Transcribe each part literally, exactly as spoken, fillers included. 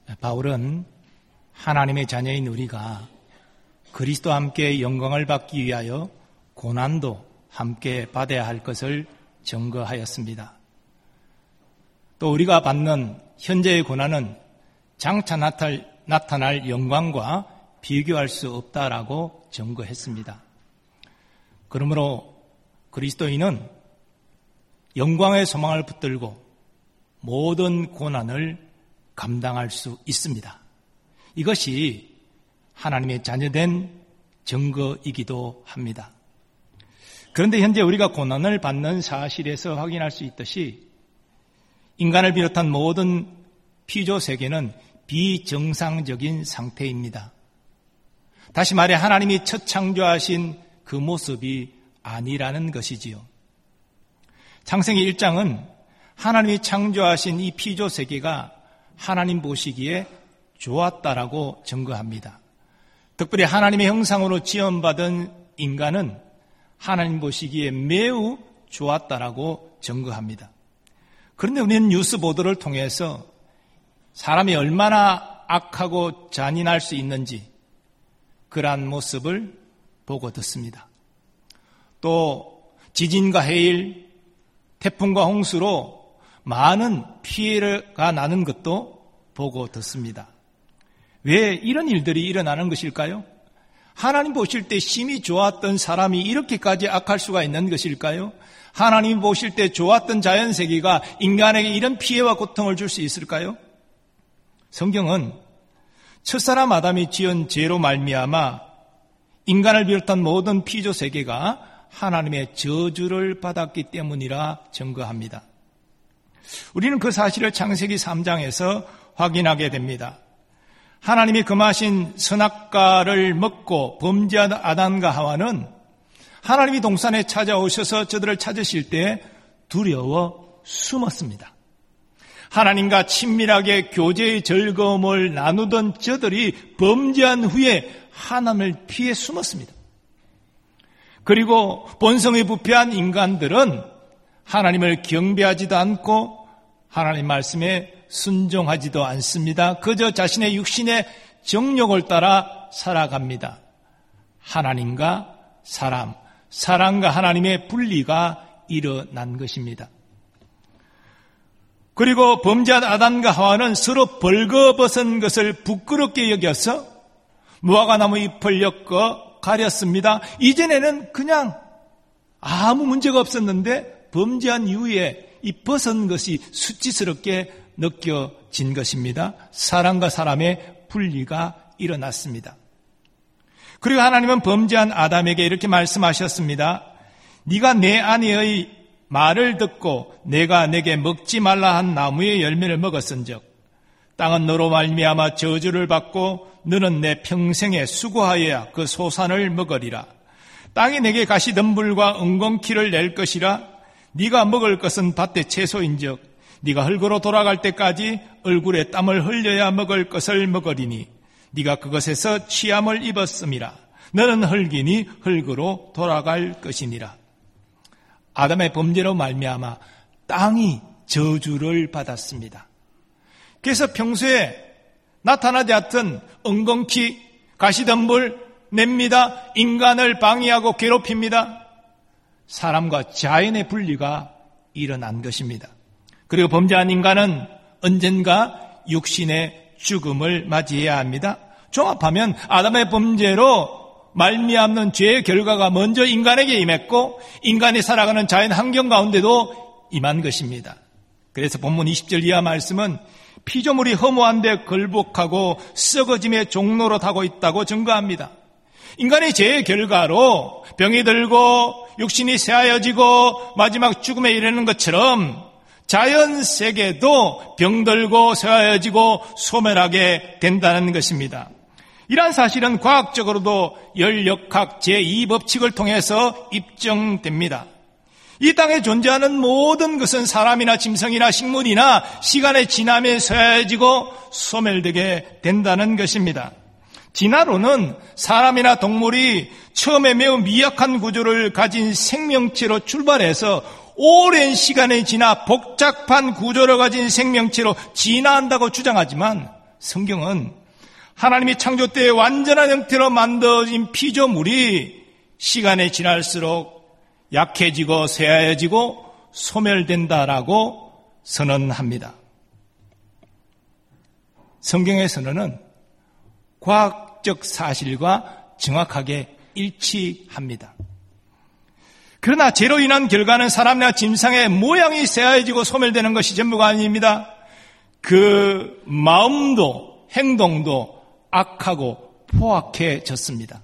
바울은 하나님의 자녀인 우리가 그리스도와 함께 영광을 받기 위하여 고난도 함께 받아야 할 것을 증거하였습니다. 또 우리가 받는 현재의 고난은 장차 나타날, 나타날 영광과 비교할 수 없다라고 증거했습니다. 그러므로 그리스도인은 영광의 소망을 붙들고 모든 고난을 감당할 수 있습니다. 이것이 하나님의 자녀된 증거이기도 합니다. 그런데 현재 우리가 고난을 받는 사실에서 확인할 수 있듯이 인간을 비롯한 모든 피조 세계는 비정상적인 상태입니다. 다시 말해 하나님이 첫 창조하신 그 모습이 아니라는 것이지요. 창세기 일 장은 하나님이 창조하신 이 피조 세계가 하나님 보시기에 좋았다라고 증거합니다. 특별히 하나님의 형상으로 지음받은 인간은 하나님 보시기에 매우 좋았다라고 증거합니다. 그런데 우리는 뉴스 보도를 통해서 사람이 얼마나 악하고 잔인할 수 있는지 그러한 모습을 보고 듣습니다. 또 지진과 해일, 태풍과 홍수로 많은 피해가 나는 것도 보고 듣습니다. 왜 이런 일들이 일어나는 것일까요? 하나님 보실 때 심히 좋았던 사람이 이렇게까지 악할 수가 있는 것일까요? 하나님 보실 때 좋았던 자연세계가 인간에게 이런 피해와 고통을 줄 수 있을까요? 성경은 첫사람 아담이 지은 죄로 말미암아 인간을 비롯한 모든 피조 세계가 하나님의 저주를 받았기 때문이라 증거합니다. 우리는 그 사실을 창세기 삼 장에서 확인하게 됩니다. 하나님이 금하신 선악과를 먹고 범죄한 아담과 하와는 하나님이 동산에 찾아오셔서 저들을 찾으실 때 두려워 숨었습니다. 하나님과 친밀하게 교제의 즐거움을 나누던 저들이 범죄한 후에 하나님을 피해 숨었습니다. 그리고 본성에 부패한 인간들은 하나님을 경배하지도 않고 하나님 말씀에 순종하지도 않습니다. 그저 자신의 육신의 정욕을 따라 살아갑니다. 하나님과 사람, 사람과 하나님의 분리가 일어난 것입니다. 그리고 범죄한 아담과 하와는 서로 벌거벗은 것을 부끄럽게 여겨서 무화과나무 잎을 엮어 가렸습니다. 이전에는 그냥 아무 문제가 없었는데 범죄한 이후에 이 벗은 것이 수치스럽게 느껴진 것입니다. 사람과 사람의 분리가 일어났습니다. 그리고 하나님은 범죄한 아담에게 이렇게 말씀하셨습니다. 네가 내 아내의 말을 듣고 내가 내게 먹지 말라 한 나무의 열매를 먹었은즉 땅은 너로 말미암아 저주를 받고 너는 내 평생에 수고하여야 그 소산을 먹으리라. 땅이 내게 가시덤불과 엉겅퀴를 낼 것이라. 네가 먹을 것은 밭의 채소인즉 네가 흙으로 돌아갈 때까지 얼굴에 땀을 흘려야 먹을 것을 먹으리니 네가 그것에서 취함을 입었음이라. 너는 흙이니 흙으로 돌아갈 것이니라. 아담의 범죄로 말미암아 땅이 저주를 받았습니다. 그래서 평소에 나타나지 않던 엉겅퀴, 가시덤불 냅니다. 인간을 방해하고 괴롭힙니다. 사람과 자연의 분리가 일어난 것입니다. 그리고 범죄한 인간은 언젠가 육신의 죽음을 맞이해야 합니다. 종합하면 아담의 범죄로 말미암는 죄의 결과가 먼저 인간에게 임했고 인간이 살아가는 자연 환경 가운데도 임한 것입니다. 그래서 본문 이십 절 이하 말씀은 피조물이 허무한데 걸복하고 썩어짐의 종로로 타고 있다고 증거합니다. 인간의 죄의 결과로 병이 들고 육신이 쇠하여지고 마지막 죽음에 이르는 것처럼 자연 세계도 병들고 쇠하여지고 소멸하게 된다는 것입니다. 이러한 사실은 과학적으로도 열역학 제이 법칙을 통해서 입증됩니다. 이 땅에 존재하는 모든 것은 사람이나 짐승이나 식물이나 시간의 지남에 쇠해지고 소멸되게 된다는 것입니다. 진화론은 사람이나 동물이 처음에 매우 미약한 구조를 가진 생명체로 출발해서 오랜 시간이 지나 복잡한 구조를 가진 생명체로 진화한다고 주장하지만 성경은 하나님이 창조 때의 완전한 형태로 만들어진 피조물이 시간이 지날수록 약해지고 쇠하여지고 소멸된다라고 선언합니다. 성경의 선언은 과학적 사실과 정확하게 일치합니다. 그러나 죄로 인한 결과는 사람이나 짐승의 모양이 쇠하여지고 소멸되는 것이 전부가 아닙니다. 그 마음도 행동도 악하고 포악해졌습니다.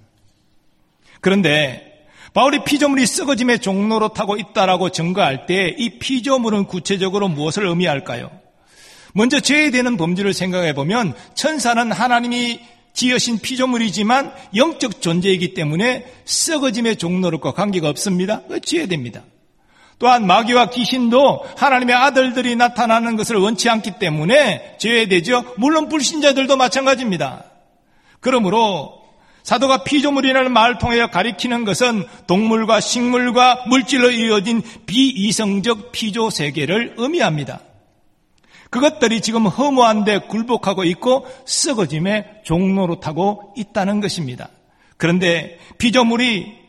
그런데 바울이 피조물이 썩어짐의 종로로 타고 있다라고 증거할 때 이 피조물은 구체적으로 무엇을 의미할까요? 먼저 죄에 대한 범주를 생각해 보면 천사는 하나님이 지으신 피조물이지만 영적 존재이기 때문에 썩어짐의 종로로과 관계가 없습니다. 죄됩니다. 또한 마귀와 귀신도 하나님의 아들들이 나타나는 것을 원치 않기 때문에 죄되죠. 물론 불신자들도 마찬가지입니다. 그러므로 사도가 피조물이라는 말을 통해 가리키는 것은 동물과 식물과 물질로 이어진 비이성적 피조 세계를 의미합니다. 그것들이 지금 허무한 데 굴복하고 있고 썩어짐의 종로로 타고 있다는 것입니다. 그런데 피조물이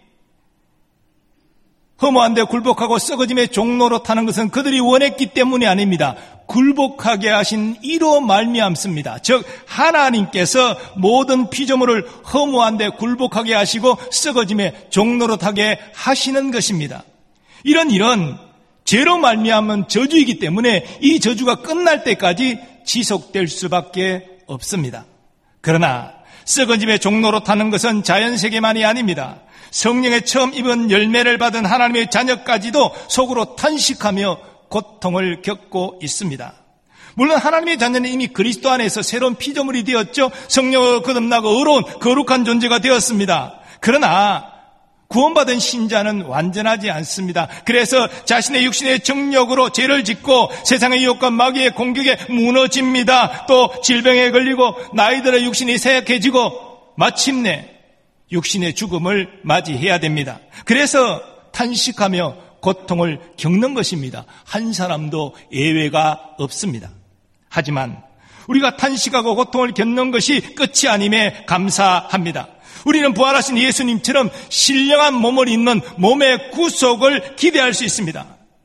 허무한 데 굴복하고 썩어짐의 종로로 타는 것은 그들이 원했기 때문이 아닙니다. 굴복하게 하신 이로 말미암습니다. 즉 하나님께서 모든 피조물을 허무한 데 굴복하게 하시고 썩어짐의 종로로 타게 하시는 것입니다. 이런 일은 죄로 말미암은 저주이기 때문에 이 저주가 끝날 때까지 지속될 수밖에 없습니다. 그러나 썩어짐의 종로로 타는 것은 자연세계만이 아닙니다. 성령의 처음 입은 열매를 받은 하나님의 자녀까지도 속으로 탄식하며 고통을 겪고 있습니다. 물론 하나님의 자녀는 이미 그리스도 안에서 새로운 피조물이 되었죠. 성령으로 거듭나고 의로운 거룩한 존재가 되었습니다. 그러나 구원받은 신자는 완전하지 않습니다. 그래서 자신의 육신의 정욕으로 죄를 짓고 세상의 유혹과 마귀의 공격에 무너집니다. 또 질병에 걸리고 나이 들어 육신이 쇠약해지고 마침내 육신의 죽음을 맞이해야 됩니다. 그래서 탄식하며 고통을 겪는 것입니다. 한 사람도 예외가 없습니다. 하지만 우리가 탄식하고 고통을 겪는 것이 끝이 아님에 감사합니다. 우리는 부활하신 예수님처럼 신령한 몸을 입는 몸의 구속을 기대할 수 있습니다.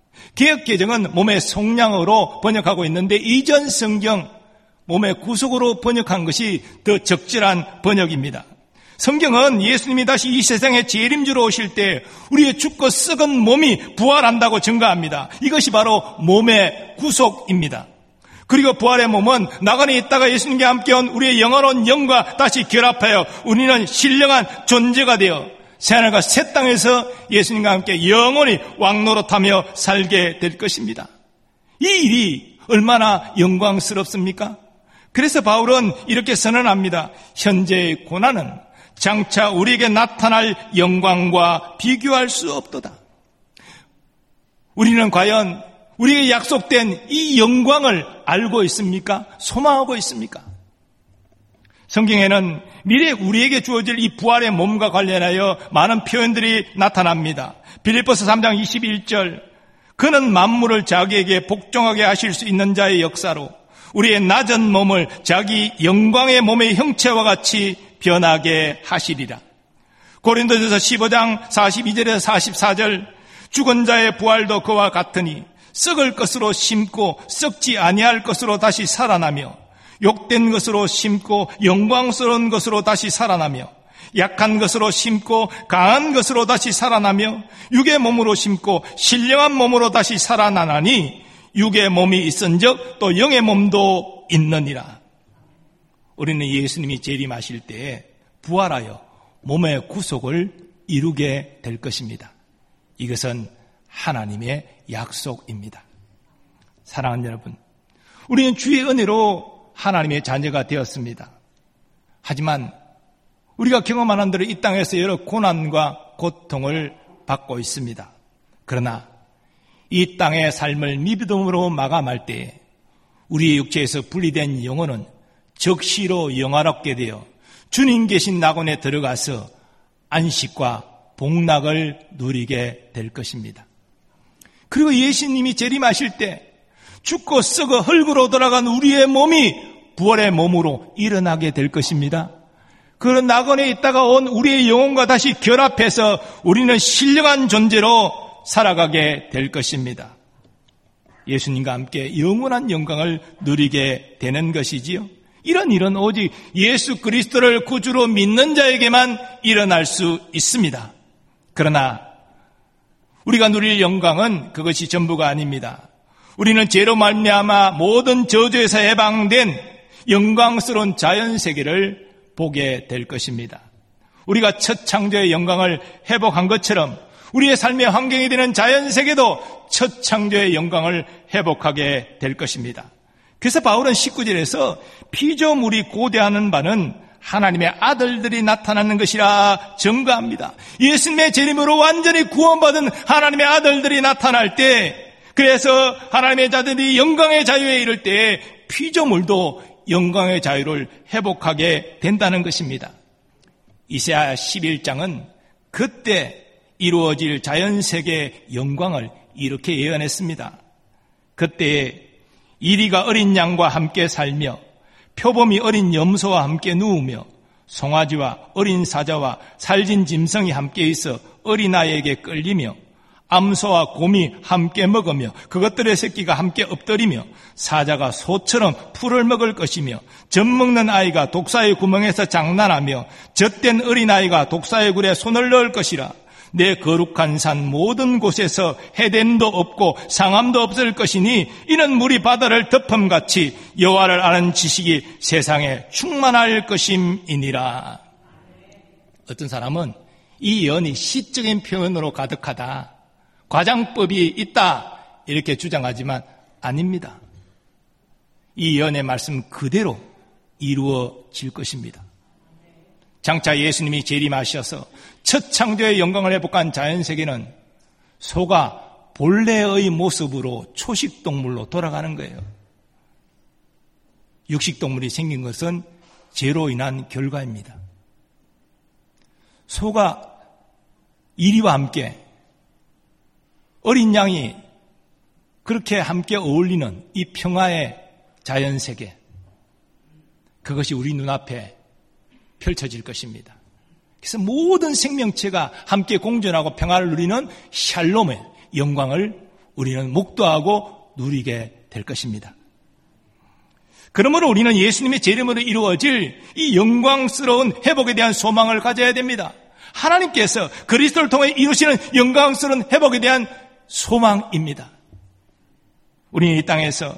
개역개정은 몸의 속량으로 번역하고 있는데 이전 성경 몸의 구속으로 번역한 것이 더 적절한 번역입니다. 성경은 예수님이 다시 이 세상에 재림주로 오실 때 우리의 죽고 썩은 몸이 부활한다고 증거합니다. 이것이 바로 몸의 구속입니다. 그리고 부활의 몸은 나간에 있다가 예수님과 함께 온 우리의 영원한 영과 다시 결합하여 우리는 신령한 존재가 되어 새하늘과 새 땅에서 예수님과 함께 영원히 왕노릇하며 살게 될 것입니다. 이 일이 얼마나 영광스럽습니까? 그래서 바울은 이렇게 선언합니다. 현재의 고난은 장차 우리에게 나타날 영광과 비교할 수 없도다. 우리는 과연 우리에게 약속된 이 영광을 알고 있습니까? 소망하고 있습니까? 성경에는 미래에 우리에게 주어질 이 부활의 몸과 관련하여 많은 표현들이 나타납니다. 빌립보서 삼 장 이십일 절 그는 만물을 자기에게 복종하게 하실 수 있는 자의 역사로 우리의 낮은 몸을 자기 영광의 몸의 형체와 같이 변하게 하시리라. 고린도전서 십오 장 사십이 절에서 사십사 절 죽은 자의 부활도 그와 같으니 썩을 것으로 심고 썩지 아니할 것으로 다시 살아나며 욕된 것으로 심고 영광스러운 것으로 다시 살아나며 약한 것으로 심고 강한 것으로 다시 살아나며 육의 몸으로 심고 신령한 몸으로 다시 살아나나니 육의 몸이 있은즉 또 영의 몸도 있느니라. 우리는 예수님이 재림하실 때에 부활하여 몸의 구속을 이루게 될 것입니다. 이것은 하나님의 약속입니다. 사랑하는 여러분, 우리는 주의 은혜로 하나님의 자녀가 되었습니다. 하지만 우리가 경험하는 대로 이 땅에서 여러 고난과 고통을 받고 있습니다. 그러나 이 땅의 삶을 믿음으로 마감할 때에 우리의 육체에서 분리된 영혼은 적시로 영화롭게 되어 주님 계신 낙원에 들어가서 안식과 복락을 누리게 될 것입니다. 그리고 예수님이 재림하실 때 죽고 썩어 흙으로 돌아간 우리의 몸이 부활의 몸으로 일어나게 될 것입니다. 그런 낙원에 있다가 온 우리의 영혼과 다시 결합해서 우리는 신령한 존재로 살아가게 될 것입니다. 예수님과 함께 영원한 영광을 누리게 되는 것이지요. 이런 일은 오직 예수 그리스도를 구주로 믿는 자에게만 일어날 수 있습니다. 그러나 우리가 누릴 영광은 그것이 전부가 아닙니다. 우리는 죄로 말미암아 모든 저주에서 해방된 영광스러운 자연세계를 보게 될 것입니다. 우리가 첫 창조의 영광을 회복한 것처럼 우리의 삶의 환경이 되는 자연세계도 첫 창조의 영광을 회복하게 될 것입니다. 그래서 바울은 십구 절에서 피조물이 고대하는 바는 하나님의 아들들이 나타나는 것이라 증거합니다. 예수님의 재림으로 완전히 구원받은 하나님의 아들들이 나타날 때, 그래서 하나님의 자들이 영광의 자유에 이를 때 피조물도 영광의 자유를 회복하게 된다는 것입니다. 이사야 십일 장은 그때 이루어질 자연세계의 영광을 이렇게 예언했습니다. 그때 이리가 어린 양과 함께 살며 표범이 어린 염소와 함께 누우며 송아지와 어린 사자와 살진 짐승이 함께 있어 어린아이에게 끌리며 암소와 곰이 함께 먹으며 그것들의 새끼가 함께 엎드리며 사자가 소처럼 풀을 먹을 것이며 젖먹는 아이가 독사의 구멍에서 장난하며 젖된 어린아이가 독사의 굴에 손을 넣을 것이라. 내 거룩한 산 모든 곳에서 해됨도 없고 상함도 없을 것이니 이는 물이 바다를 덮음같이 여호와를 아는 지식이 세상에 충만할 것임이니라. 어떤 사람은 이 예언이 시적인 표현으로 가득하다, 과장법이 있다 이렇게 주장하지만 아닙니다. 이 예언의 말씀 그대로 이루어질 것입니다. 장차 예수님이 재림하셔서 첫 창조의 영광을 회복한 자연세계는 소가 본래의 모습으로 초식동물로 돌아가는 거예요. 육식동물이 생긴 것은 죄로 인한 결과입니다. 소가 이리와 함께 어린 양이 그렇게 함께 어울리는 이 평화의 자연세계, 그것이 우리 눈앞에 펼쳐질 것입니다. 그래서 모든 생명체가 함께 공존하고 평화를 누리는 샬롬의 영광을 우리는 목도하고 누리게 될 것입니다. 그러므로 우리는 예수님의 재림으로 이루어질 이 영광스러운 회복에 대한 소망을 가져야 됩니다. 하나님께서 그리스도를 통해 이루시는 영광스러운 회복에 대한 소망입니다. 우리는 이 땅에서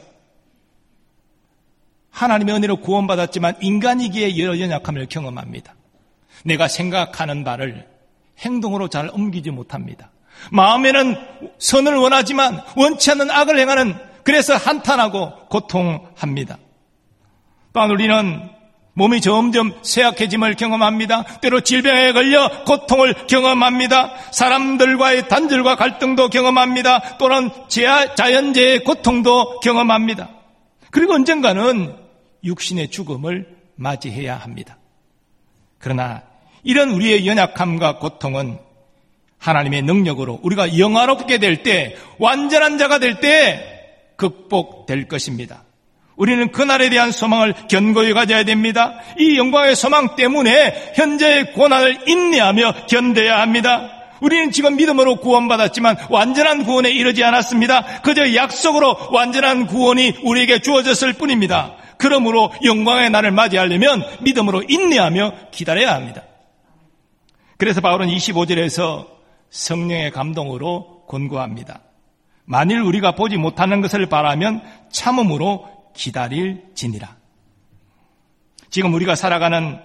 하나님의 은혜로 구원받았지만 인간이기에 여러 연약함을 경험합니다. 내가 생각하는 바를 행동으로 잘 옮기지 못합니다. 마음에는 선을 원하지만 원치 않는 악을 행하는, 그래서 한탄하고 고통합니다. 또한 우리는 몸이 점점 쇠약해짐을 경험합니다. 때로 질병에 걸려 고통을 경험합니다. 사람들과의 단절과 갈등도 경험합니다. 또는 자연재해의 고통도 경험합니다. 그리고 언젠가는 육신의 죽음을 맞이해야 합니다. 그러나 이런 우리의 연약함과 고통은 하나님의 능력으로 우리가 영화롭게 될 때, 완전한 자가 될 때 극복될 것입니다. 우리는 그날에 대한 소망을 견고히 가져야 됩니다. 이 영광의 소망 때문에 현재의 고난을 인내하며 견뎌야 합니다. 우리는 지금 믿음으로 구원받았지만 완전한 구원에 이르지 않았습니다. 그저 약속으로 완전한 구원이 우리에게 주어졌을 뿐입니다. 그러므로 영광의 날을 맞이하려면 믿음으로 인내하며 기다려야 합니다. 그래서 바울은 이십오 절에서 성령의 감동으로 권고합니다. 만일 우리가 보지 못하는 것을 바라면 참음으로 기다릴지니라. 지금 우리가 살아가는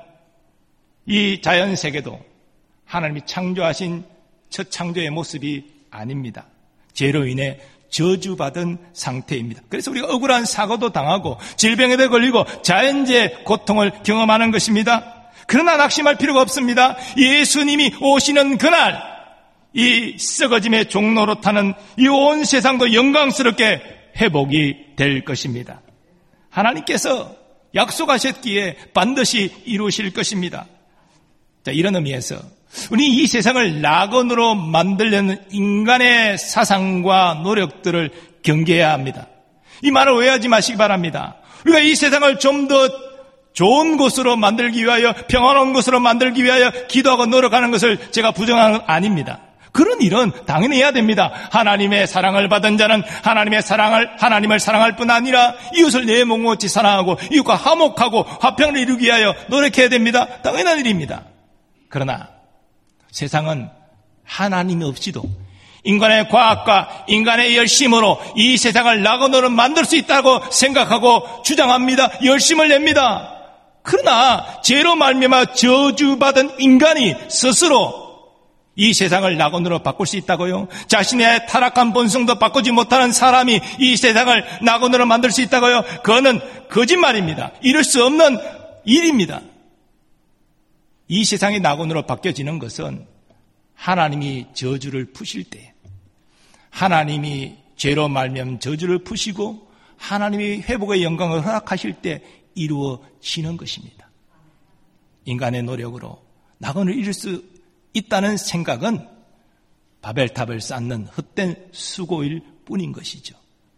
이 자연세계도 하나님이 창조하신 첫 창조의 모습이 아닙니다. 죄로 인해 저주받은 상태입니다. 그래서 우리가 억울한 사고도 당하고 질병에도 걸리고 자연재해 고통을 경험하는 것입니다. 그러나 낙심할 필요가 없습니다. 예수님이 오시는 그날 이 썩어짐의 종로로 타는 이 온 세상도 영광스럽게 회복이 될 것입니다. 하나님께서 약속하셨기에 반드시 이루실 것입니다. 자, 이런 의미에서 우리 이 세상을 낙원으로 만들려는 인간의 사상과 노력들을 경계해야 합니다. 이 말을 오해하지 마시기 바랍니다. 우리가 이 세상을 좀 더 좋은 곳으로 만들기 위하여, 평안한 곳으로 만들기 위하여 기도하고 노력하는 것을 제가 부정하는 건 아닙니다. 그런 일은 당연히 해야 됩니다. 하나님의 사랑을 받은 자는 하나님의 사랑을, 하나님을 사랑할 뿐 아니라 이웃을 내 몸같이 사랑하고 이웃과 화목하고 화평을 이루기 위하여 노력해야 됩니다. 당연한 일입니다. 그러나 세상은 하나님이 없이도 인간의 과학과 인간의 열심으로 이 세상을 낙원으로 만들 수 있다고 생각하고 주장합니다. 열심을 냅니다. 그러나 죄로 말미암아 저주받은 인간이 스스로 이 세상을 낙원으로 바꿀 수 있다고요? 자신의 타락한 본성도 바꾸지 못하는 사람이 이 세상을 낙원으로 만들 수 있다고요? 그거는 거짓말입니다. 이룰 수 없는 일입니다. 이 세상이 낙원으로 바뀌어지는 것은 하나님이 저주를 푸실 때, 하나님이 죄로 말미암은 저주를 푸시고 하나님이 회복의 영광을 허락하실 때 이루어지는 것입니다. 인간의 노력으로 낙원을 이룰 수 있다는 생각은 바벨탑을 쌓는 헛된 수고일 뿐인 것이죠.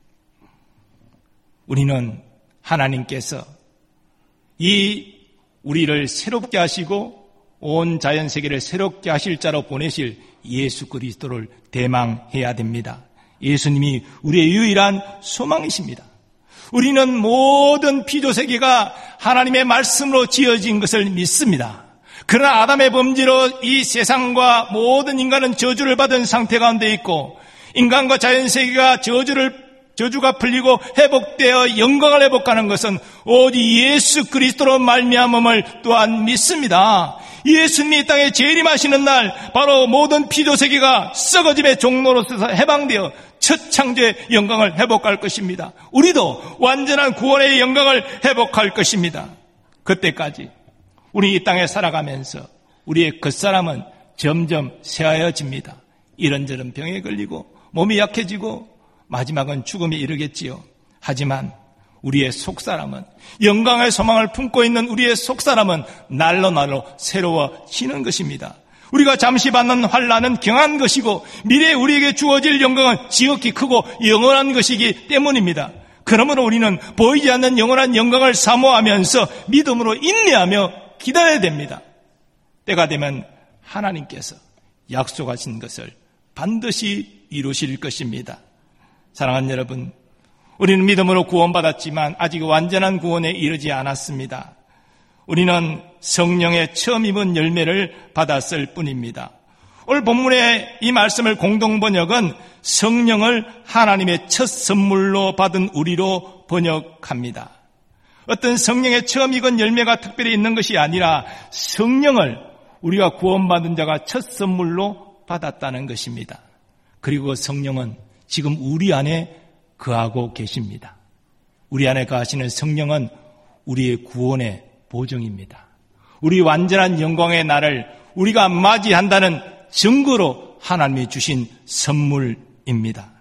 우리는 하나님께서 이 우리를 새롭게 하시고 온 자연세계를 새롭게 하실 자로 보내실 예수 그리스도를 대망해야 됩니다. 예수님이 우리의 유일한 소망이십니다. 우리는 모든 피조세계가 하나님의 말씀으로 지어진 것을 믿습니다. 그러나 아담의 범죄로 이 세상과 모든 인간은 저주를 받은 상태 가운데 있고 인간과 자연세계가 저주를 저주가 풀리고 회복되어 영광을 회복하는 것은 오직 예수 그리스도로 말미암음을 또한 믿습니다. 예수님이 이 땅에 재림하시는 날 바로 모든 피조세계가 썩어짐의 종로로서 해방되어 첫 창조의 영광을 회복할 것입니다. 우리도 완전한 구원의 영광을 회복할 것입니다. 그때까지 우리 이 땅에 살아가면서 우리의 겉사람은 점점 쇠하여집니다. 이런저런 병에 걸리고 몸이 약해지고 마지막은 죽음에 이르겠지요. 하지만 우리의 속사람은, 영광의 소망을 품고 있는 우리의 속사람은 날로 날로 새로워지는 것입니다. 우리가 잠시 받는 환난은 경한 것이고 미래에 우리에게 주어질 영광은 지극히 크고 영원한 것이기 때문입니다. 그러므로 우리는 보이지 않는 영원한 영광을 사모하면서 믿음으로 인내하며 기다려야 됩니다. 때가 되면 하나님께서 약속하신 것을 반드시 이루실 것입니다. 사랑하는 여러분, 우리는 믿음으로 구원받았지만 아직 완전한 구원에 이르지 않았습니다. 우리는 성령의 처음 입은 열매를 받았을 뿐입니다. 오늘 본문의 이 말씀을 공동번역은 성령을 하나님의 첫 선물로 받은 우리로 번역합니다. 어떤 성령의 처음 익은 열매가 특별히 있는 것이 아니라 성령을 우리가 구원받은 자가 첫 선물로 받았다는 것입니다. 그리고 성령은 지금 우리 안에 거하고 계십니다. 우리 안에 거하시는 성령은 우리의 구원의 보증입니다. 우리 완전한 영광의 날을 우리가 맞이한다는 증거로 하나님이 주신 선물입니다.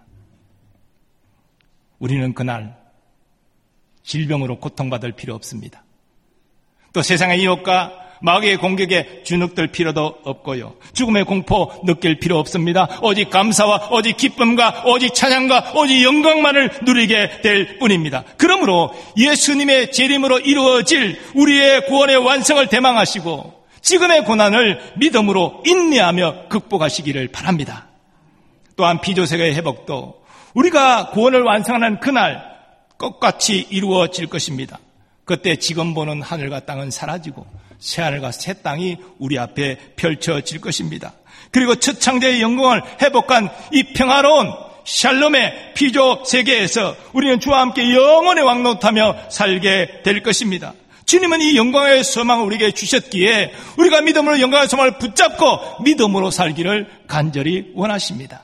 우리는 그날 질병으로 고통받을 필요 없습니다. 또 세상의 유혹과 마귀의 공격에 주눅들 필요도 없고요. 죽음의 공포 느낄 필요 없습니다. 오직 감사와 오직 기쁨과 오직 찬양과 오직 영광만을 누리게 될 뿐입니다. 그러므로 예수님의 재림으로 이루어질 우리의 구원의 완성을 대망하시고 지금의 고난을 믿음으로 인내하며 극복하시기를 바랍니다. 또한 피조세계의 회복도 우리가 구원을 완성하는 그날 똑같이 이루어질 것입니다. 그때 지금 보는 하늘과 땅은 사라지고 새하늘과 새 땅이 우리 앞에 펼쳐질 것입니다. 그리고 첫 창조의 영광을 회복한 이 평화로운 샬롬의 피조 세계에서 우리는 주와 함께 영원히 왕노릇하며 살게 될 것입니다. 주님은 이 영광의 소망을 우리에게 주셨기에 우리가 믿음으로 영광의 소망을 붙잡고 믿음으로 살기를 간절히 원하십니다.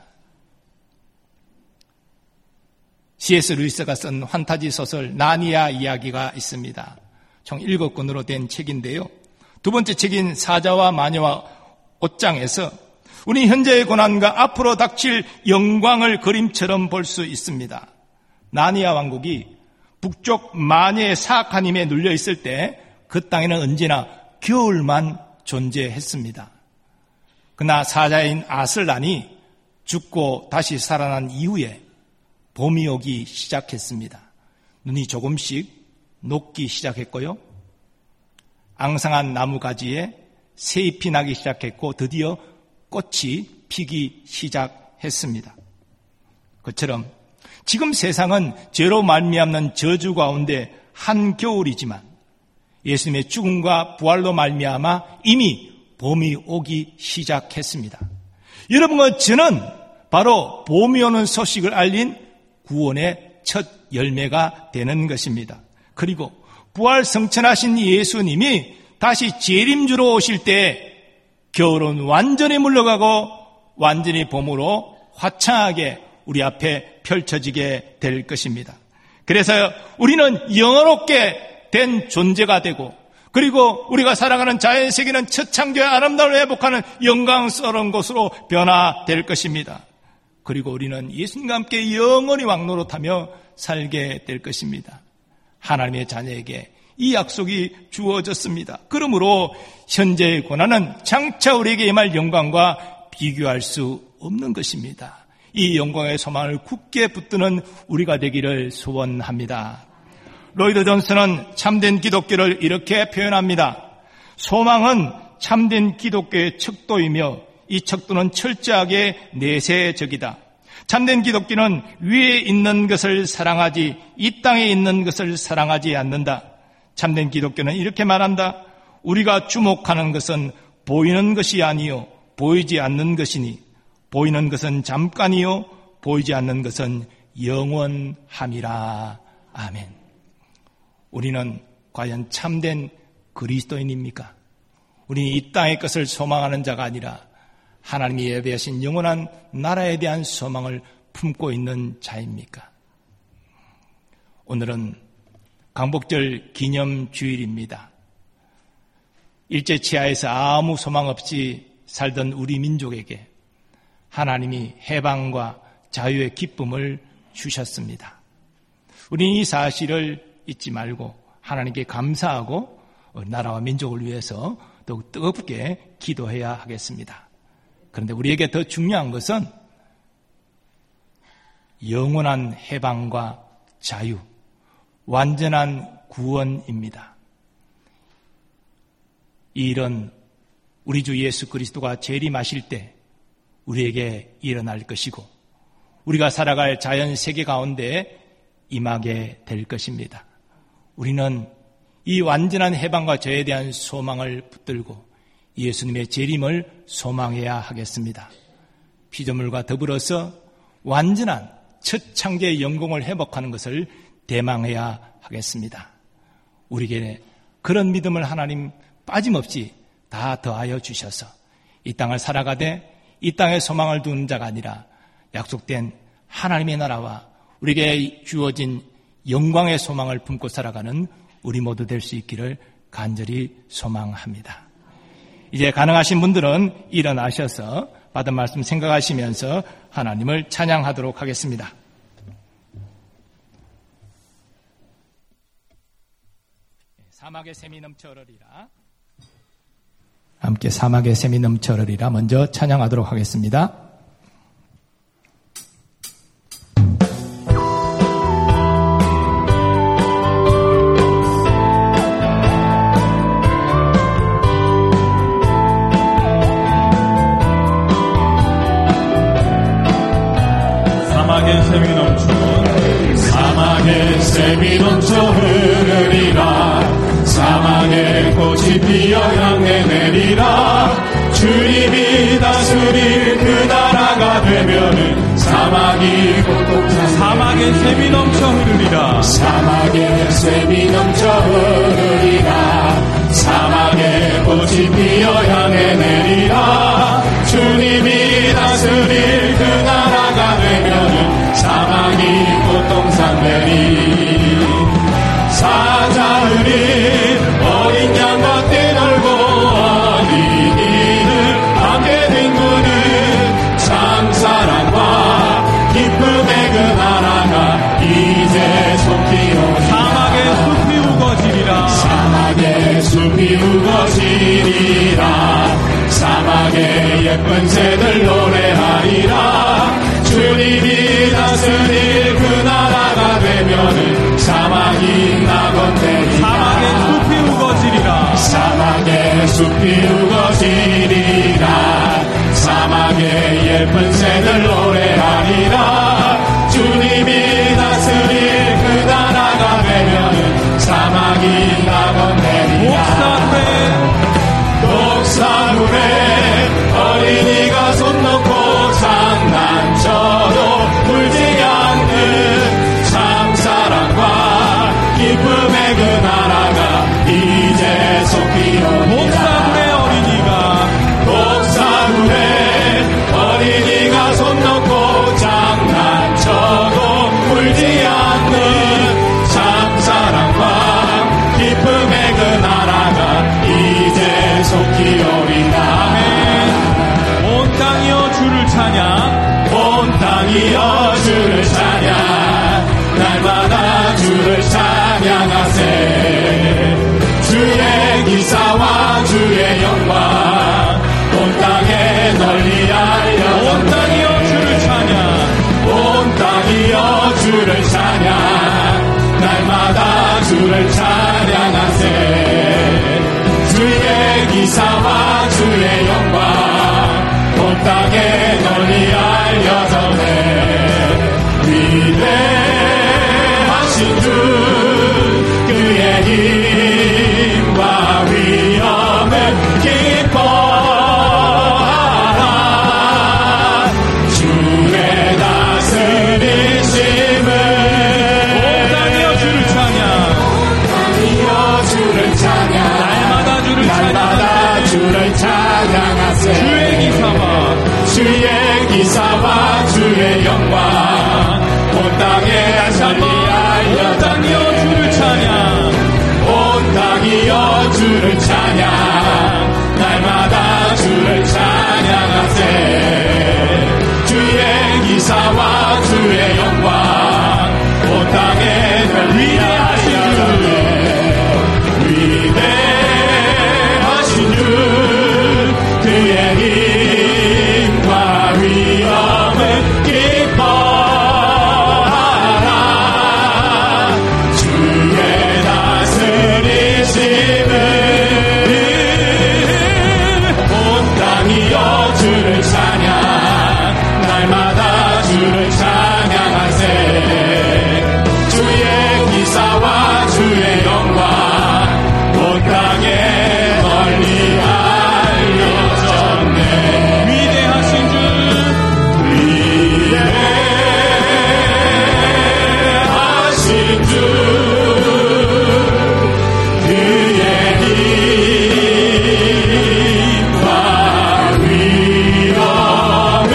씨 에스 루이스가 쓴 환타지 소설 나니아 이야기가 있습니다. 총 일곱 권으로 된 책인데요. 두 번째 책인 사자와 마녀와 옷장에서 우리 현재의 고난과 앞으로 닥칠 영광을 그림처럼 볼 수 있습니다. 나니아 왕국이 북쪽 마녀의 사악한 힘에 눌려 있을 때 그 땅에는 언제나 겨울만 존재했습니다. 그러나 사자인 아슬란이 죽고 다시 살아난 이후에 봄이 오기 시작했습니다. 눈이 조금씩 녹기 시작했고요. 앙상한 나무 가지에 새잎이 나기 시작했고 드디어 꽃이 피기 시작했습니다. 그처럼 지금 세상은 죄로 말미암는 저주 가운데 한겨울이지만 예수님의 죽음과 부활로 말미암아 이미 봄이 오기 시작했습니다. 여러분과 저는 바로 봄이 오는 소식을 알린 구원의 첫 열매가 되는 것입니다. 그리고 부활 성천하신 예수님이 다시 재림주로 오실 때 겨울은 완전히 물러가고 완전히 봄으로 화창하게 우리 앞에 펼쳐지게 될 것입니다. 그래서 우리는 영원롭게 된 존재가 되고 그리고 우리가 살아가는 자연세계는 첫 창조의 아름다움을 회복하는 영광스러운 곳으로 변화될 것입니다. 그리고 우리는 예수님과 함께 영원히 왕노릇하며 살게 될 것입니다. 하나님의 자녀에게 이 약속이 주어졌습니다. 그러므로 현재의 고난은 장차 우리에게 임할 영광과 비교할 수 없는 것입니다. 이 영광의 소망을 굳게 붙드는 우리가 되기를 소원합니다. 로이드 존슨은 참된 기독교를 이렇게 표현합니다. 소망은 참된 기독교의 척도이며 이 척도는 철저하게 내세적이다. 참된 기독교는 위에 있는 것을 사랑하지 이 땅에 있는 것을 사랑하지 않는다. 참된 기독교는 이렇게 말한다. 우리가 주목하는 것은 보이는 것이 아니요 보이지 않는 것이니 보이는 것은 잠깐이요 보이지 않는 것은 영원함이라. 아멘. 우리는 과연 참된 그리스도인입니까? 우리는 이 땅의 것을 소망하는 자가 아니라 하나님이 예배하신 영원한 나라에 대한 소망을 품고 있는 자입니까? 오늘은 광복절 기념주일입니다. 일제치하에서 아무 소망 없이 살던 우리 민족에게 하나님이 해방과 자유의 기쁨을 주셨습니다. 우리는 이 사실을 잊지 말고 하나님께 감사하고 나라와 민족을 위해서 더욱 뜨겁게 기도해야 하겠습니다. 그런데 우리에게 더 중요한 것은 영원한 해방과 자유, 완전한 구원입니다. 이 일은 우리 주 예수 그리스도가 재림하실 때 우리에게 일어날 것이고 우리가 살아갈 자연 세계 가운데 임하게 될 것입니다. 우리는 이 완전한 해방과 자유에 대한 소망을 붙들고 예수님의 재림을 소망해야 하겠습니다. 피조물과 더불어서 완전한 첫 창조의 영광을 회복하는 것을 대망해야 하겠습니다. 우리에게 그런 믿음을 하나님 빠짐없이 다 더하여 주셔서 이 땅을 살아가되 이 땅에 소망을 두는 자가 아니라 약속된 하나님의 나라와 우리에게 주어진 영광의 소망을 품고 살아가는 우리 모두 될 수 있기를 간절히 소망합니다. 이제 가능하신 분들은 일어나셔서 받은 말씀 생각하시면서 하나님을 찬양하도록 하겠습니다. 사막의 샘이 넘쳐 흐르리라. 함께 사막의 샘이 넘쳐 흐르리라 먼저 찬양하도록 하겠습니다. 사막의 샘이 넘쳐 사막의 샘이 넘쳐 흐르리라. 사막에 꽃이 피어 향해 내리라. 주님이 다스릴 그 나라가 되면은 사막이 고통사 사막의 샘이 넘쳐 흐르리라. 사막의 샘이 넘쳐 흐르리라. 사막에 꽃이 피어 향해 내리라. 주님이 다스릴 그 나라가 되면은 사막이 고통상되리. 사자들이 어린 양과 떼놀고 어린이를 함께 뒹구는 참사랑과 기쁨의 그 나라가 이제 속히 오리라. 사막의 숲이 우거지리라. 사막의 숲이 우거지리라. 사막의 예쁜 새들 노래하리라. 주님이 다스릴 그 나라가 되면은 사막이 낙원되리라. 숲이 우거지리라. 사막의 예쁜 새들 노래하리라. 주님이 다스릴 그 나라가 되면 사막이 낙원되리라. 목사물에 어린이가 손 놓고 장난쳐도 울지 않는 참사랑과 기쁨의 그 나라가 이제 속히 옵니다. 목사물의 어린이가 목사물에 어린이가 손 놓고 장난쳐도 울지 않는 참사랑과 기쁨의 그 나라가 이제 속히 오리라. 온 땅이여 주를 찬양. 온 땅이여 주를 찬양. 날마다 주를 찬양하세. 주의 기사와 주의 영광 온 땅에 널리 알려. 온 땅이여 주를 찬양. 온 땅이여 주를 찬양. 날마다 주를 찬양하세. 주의 기사와 주의 영광 온 땅에 널리 알려져네. 위대하신 주 그의 힘과 위엄을 기뻐하라. 주의 다스리심을. 온 땅이여 주를 찬양. 온 땅이여 주를 찬양. 날마다 주를 날마다 주를 찬양하세. 주의 기사와 주의 기사와 주의 영광 온 땅에 널리 알려. 온 땅이여 주를 찬양. 온 땅이여 주를 찬양. 날마다 주를 찬양하세. 주의 기사와 주의 영광 온 땅에 널리 알려졌네. 위대하신 주 그의 힘과 위엄을 기뻐하라. 주의 다스리심을. 온 땅이여 주를 찬양. 날마다 주를 찬양하세. 주의 기사와 주의 영광 온 땅에 널리 알려졌네. 위대하신 주 위대하신 주 그의 힘과 위엄을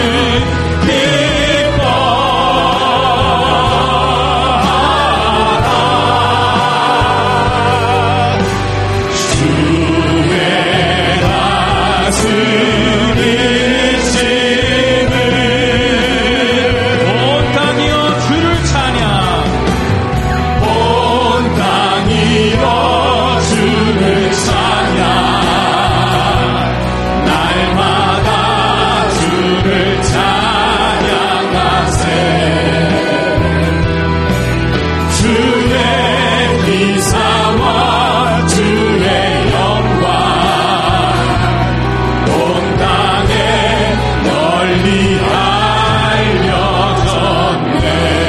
기뻐하라. 주의 다스리심을. 온 땅이여 주를 찬양. 온 땅이여 주를 찬양. 날마다 주를 찬양하세. 주의 기사와 주의 영광 온 땅에 널리 알려졌네.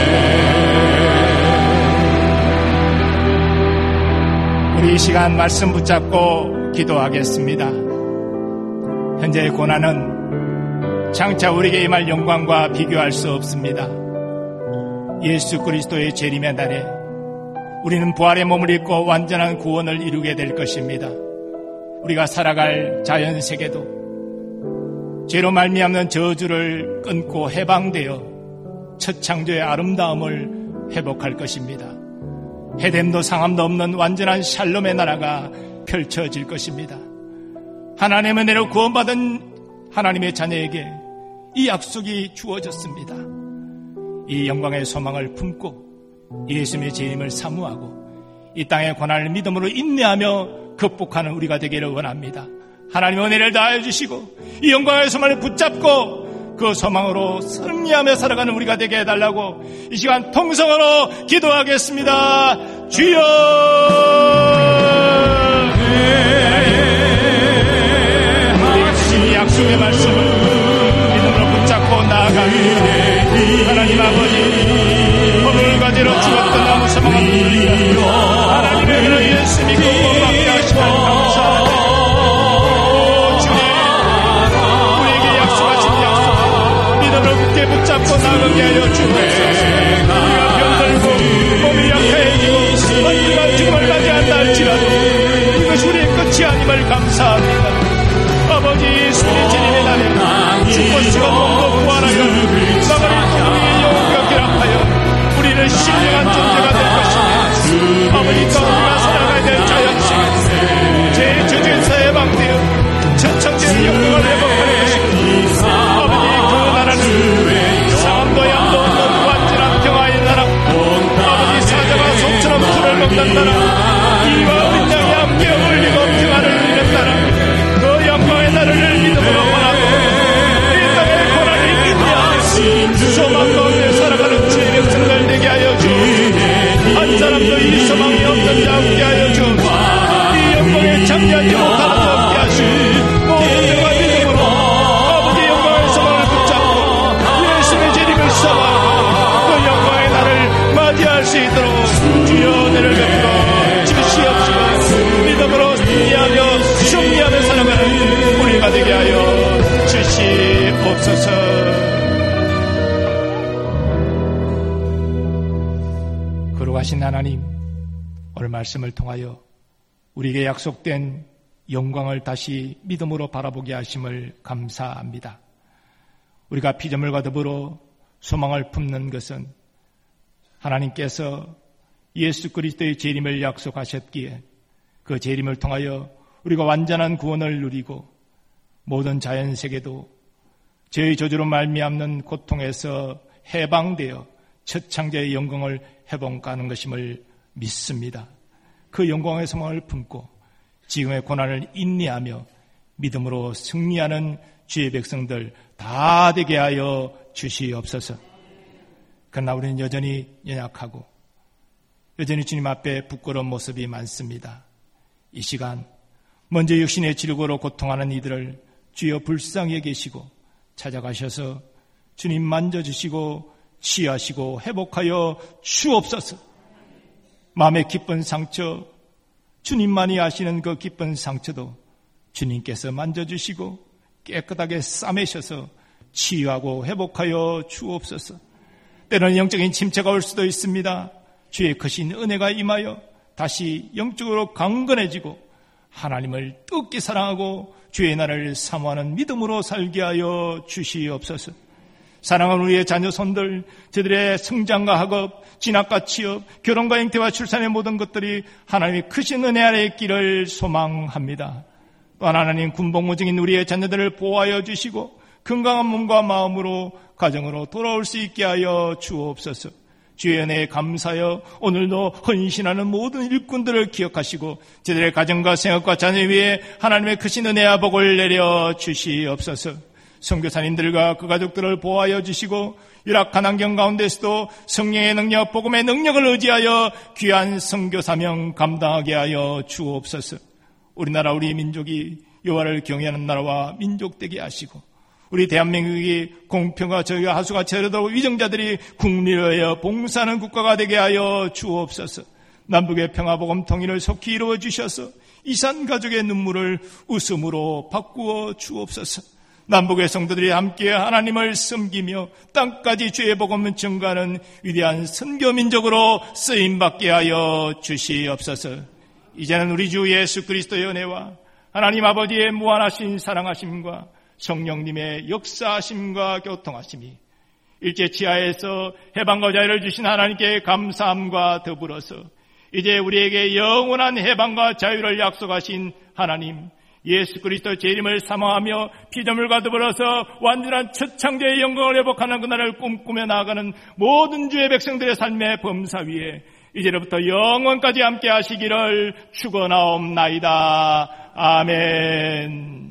우리 이 시간 말씀 붙잡고 기도하겠습니다. 현재의 고난은 장차 우리에게 임할 영광과 비교할 수 없습니다. 예수 그리스도의 재림의 날에 우리는 부활의 몸을 입고 완전한 구원을 이루게 될 것입니다. 우리가 살아갈 자연세계도 죄로 말미암는 저주를 끊고 해방되어 첫 창조의 아름다움을 회복할 것입니다. 해됨도 상함도 없는 완전한 샬롬의 나라가 펼쳐질 것입니다. 하나님의 은혜로 구원받은 하나님의 자녀에게 이 약속이 주어졌습니다. 이 영광의 소망을 품고 예수님의 재림을 사모하고 이 땅의 고난을 믿음으로 인내하며 극복하는 우리가 되기를 원합니다. 하나님의 은혜를 다하여 주시고 이 영광의 소망을 붙잡고 그 소망으로 승리하며 살아가는 우리가 되게 해달라고 이 시간 통성으로 기도하겠습니다. 주여. 약속의 말씀을 믿음으로 붙잡고 나아가니 하나님 아버지, 법을 가지러 죽었던 나무 사망을 누리며 하나님의 그런 예수 믿고 구원받게 하시면 감사합니다. 주님, 우리에게 약속하신 약속 믿음으로 굳게 붙잡고 나아가게 하여 주옵소서. 우리가 병들고 몸이 약해지고 언젠가 죽음을 맞이한다 할지라도 이것이 우리의 끝이 아님을 감사합니다. 아버지, 예수님의 재림의 날에 죽고 몸도 부활하여 나가는 우리의 영혼과 결합하여 우리를 신령한 존재가 될 것입니다. 아버지, 또 우리가 살아가야 될 자연생 제 저주에서 해방되어 천천히 영광을 회복하는 것입니다. 아버지, 그 나라는 상함도 양도 없는 완전한 평화의 나라, 아버지, 사자가 속처럼 풀을 먹는 나라, 이와 어린 양이 함께 어울리고 평화를 누리는 나라, 그 영광의 나라를 믿음으로 바라고 이 땅의 고난이 있느냐 소망 가운데 살아가는 주의 백성들 되게 하여 주옵소서. 한 사람도 이 소망이 없는 자 없게 하여 주옵소서. 이 영광에 참여하지 못하는 자 없게 하시고 모든 자가 믿음으로 아버지 영광의 소망을 붙잡고 예수의 재림을 소망하고 그 영광의 날을 맞이할 수 있도록 주여 은혜를 베풀어 주시옵시고 믿음으로 승리하며 승리하며 살아가는 우리가 되게 하여 주시옵소서. 거룩하신 하나님, 오늘 말씀을 통하여 우리에게 약속된 영광을 다시 믿음으로 바라보게 하심을 감사합니다. 우리가 피조물과 더불어 소망을 품는 것은 하나님께서 예수 그리스도의 재림을 약속하셨기에 그 재림을 통하여 우리가 완전한 구원을 누리고 모든 자연세계도 죄의 저주로 말미암는 고통에서 해방되어 첫 창조의 영광을 회복하는 것임을 믿습니다. 그 영광의 소망을 품고 지금의 고난을 인내하며 믿음으로 승리하는 주의 백성들 다 되게 하여 주시옵소서. 그러나 우리는 여전히 연약하고 여전히 주님 앞에 부끄러운 모습이 많습니다. 이 시간 먼저 육신의 질고로 고통하는 이들을 주여 불쌍히 여기시고 찾아가셔서 주님 만져주시고 치유하시고 회복하여 주옵소서. 마음의 기쁜 상처, 주님만이 아시는 그 기쁜 상처도 주님께서 만져주시고 깨끗하게 싸매셔서 치유하고 회복하여 주옵소서. 때로는 영적인 침체가 올 수도 있습니다. 주의 크신 은혜가 임하여 다시 영적으로 강건해지고 하나님을 뜨겁게 사랑하고 주의 나라를 사모하는 믿음으로 살게 하여 주시옵소서. 사랑하는 우리의 자녀 손들, 저들의 성장과 학업, 진학과 취업, 결혼과 잉태와 출산의 모든 것들이 하나님의 크신 은혜 아래 있기를 소망합니다. 또한 하나님 군복무 중인 우리의 자녀들을 보호하여 주시고 건강한 몸과 마음으로 가정으로 돌아올 수 있게 하여 주옵소서. 주의 은혜에 감사하여 오늘도 헌신하는 모든 일꾼들을 기억하시고 저들의 가정과 생업과 자녀 위에 하나님의 크신 은혜와 복을 내려 주시옵소서. 선교사님들과 그 가족들을 보호하여 주시고 열악한 환경 가운데서도 성령의 능력, 복음의 능력을 의지하여 귀한 선교 사명 감당하게 하여 주옵소서. 우리나라 우리 민족이 여호와를 경외하는 나라와 민족 되게 하시고 우리 대한민국이 공평과 저희가 하수가 채르도록 위정자들이 국리를 위하여 봉사하는 국가가 되게 하여 주옵소서. 남북의 평화복음 통일을 속히 이루어 주셔서 이산 가족의 눈물을 웃음으로 바꾸어 주옵소서. 남북의 성도들이 함께 하나님을 섬기며 땅까지 주의 복음을 증거하는 위대한 선교민족으로 쓰임받게 하여 주시옵소서. 이제는 우리 주 예수 그리스도의 은혜와 하나님 아버지의 무한하신 사랑하심과 성령님의 역사하심과 교통하심이 일제 치하에서 해방과 자유를 주신 하나님께 감사함과 더불어서 이제 우리에게 영원한 해방과 자유를 약속하신 하나님 예수 그리스도 재림을 사모하며 피조물과 더불어서 완전한 첫 창조의 영광을 회복하는 그날을 꿈꾸며 나아가는 모든 주의 백성들의 삶의 범사 위에 이제로부터 영원까지 함께 하시기를 축원하옵나이다. 아멘.